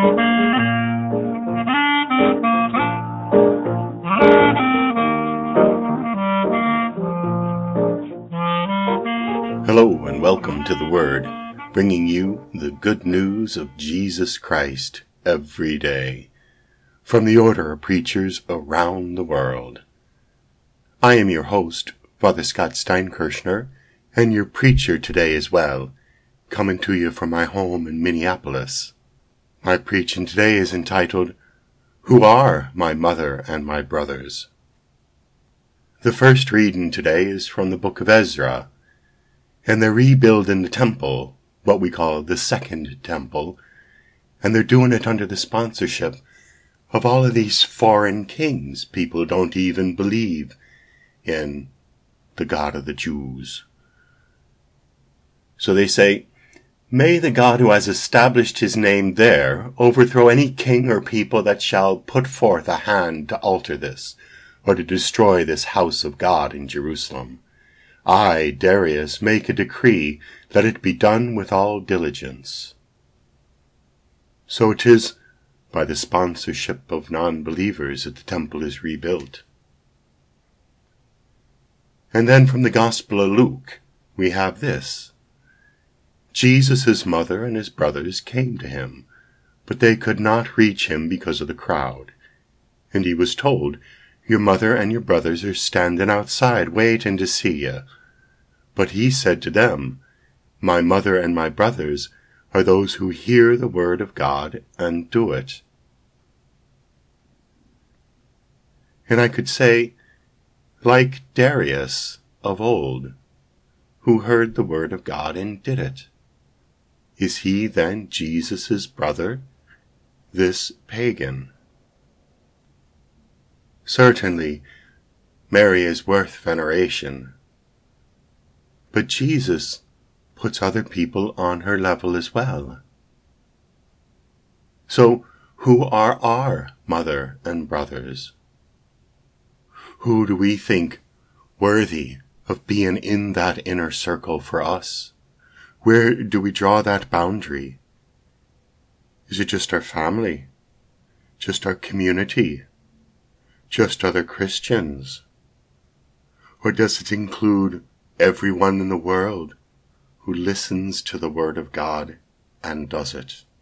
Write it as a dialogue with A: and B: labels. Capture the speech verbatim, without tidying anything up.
A: Hello and welcome to The Word, bringing you the good news of Jesus Christ every day, from the order of preachers around the world. I am your host, Father Scott Steinkirchner, and your preacher today as well, coming to you from my home in Minneapolis. My preaching today is entitled, Who Are My Mother and My Brothers? The first reading today is from the book of Ezra, and they're rebuilding the temple, what we call the Second Temple, and they're doing it under the sponsorship of all of these foreign kings. People don't even believe in the God of the Jews. So they say, may the God who has established his name there overthrow any king or people that shall put forth a hand to alter this, or to destroy this house of God in Jerusalem. I, Darius, make a decree, let it be done with all diligence. So it is by the sponsorship of non-believers that the temple is rebuilt. And then from the Gospel of Luke, we have this. Jesus' mother and his brothers came to him, but they could not reach him because of the crowd. And he was told, your mother and your brothers are standing outside waiting to see you. But he said to them, my mother and my brothers are those who hear the word of God and do it. And I could say, like Darius of old, who heard the word of God and did it. Is he then Jesus' brother, this pagan? Certainly, Mary is worth veneration, but Jesus puts other people on her level as well. So, who are our mother and brothers? Who do we think worthy of being in that inner circle for us? Where do we draw that boundary? Is it just our family? Just our community? Just other Christians? Or does it include everyone in the world who listens to the word of God and does it?